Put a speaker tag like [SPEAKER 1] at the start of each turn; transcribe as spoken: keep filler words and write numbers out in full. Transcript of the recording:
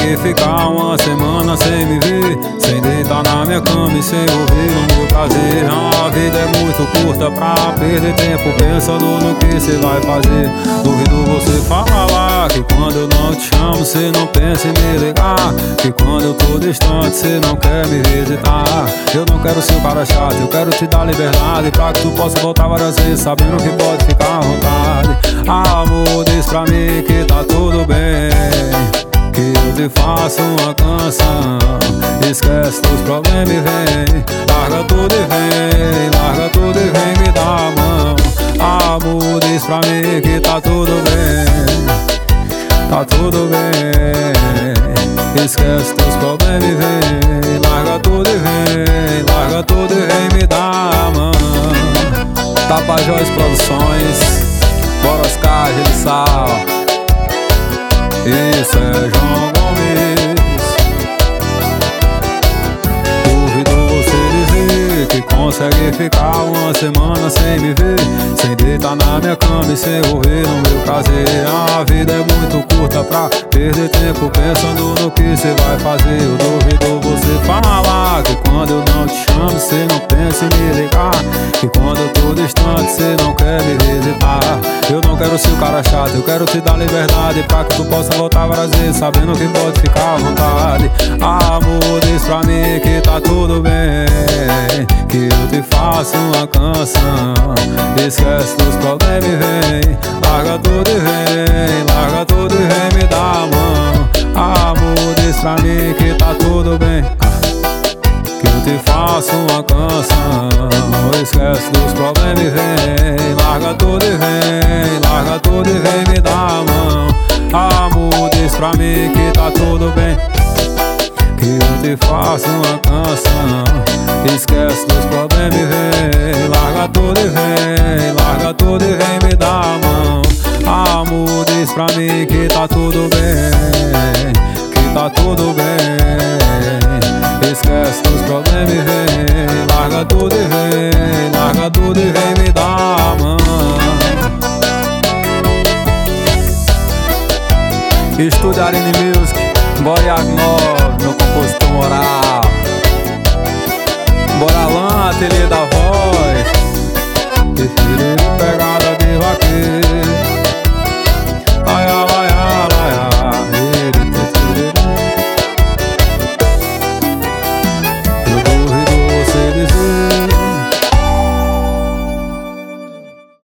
[SPEAKER 1] consegue ficar uma semana sem me ver, sem deitar na minha cama e sem ouvir o meu prazer? A vida é muito curta pra perder tempo pensando no que cê vai fazer. Duvido você falar que quando eu não te chamo cê não pensa em me ligar, que quando eu tô distante cê não quer me visitar. Eu não quero ser o cara chato, eu quero te dar liberdade pra que tu possa voltar várias vezes sabendo que pode ficar à vontade. Amor, diz pra mim que tá tudo bem, que eu te faço uma canção. Esquece dos problemas e vem, larga tudo e vem, larga tudo e vem me dar a mão. Amor, diz pra mim que tá tudo bem, tá tudo bem. Esquece dos problemas e vem, larga tudo e vem, larga tudo e vem me dar a mão. Tapajós Produções, bora Oscar, Gelo Sal. Isso é João Gomes. Duvido você dizer que consegue ficar uma semana sem me ver, sem deitar na minha cama e sem ouvir o meu prazer. A vida é muito curta pra perder tempo pensando no que cê vai fazer. Eu duvido você falar que quando eu não te chamo cê não pensa em me ligar, que quando eu tô distante cê não quer me visitar. Eu não quero ser o cara chato, eu quero te dar liberdade pra que tu possa voltar várias vezes sabendo que pode ficar à vontade. Amor, diz pra mim que tá tudo bem, que eu te faço uma canção. Esquece dos problemas e vem, larga tudo e vem, larga tudo e vem me dar a mão. Amor, diz pra mim que tá tudo bem, que eu te faço uma canção. Esquece dos problemas e vem, larga tudo e vem, larga tudo e vem me dar a mão. Amor, diz pra mim que tá tudo bem, que eu te faço uma canção. Esquece dos problemas e vem, larga tudo e vem, larga tudo e vem me dar a mão. Amor, diz pra mim que tá tudo bem, que tá tudo bem. Esquece dos problemas e vem, larga tudo e vem, larga tudo e vem me dar a mão. Estúdio Arine Music, bora Agnor, meu compositor moral. Bora Lan, ateliê da voz, prefiro pegada de vaqueiro.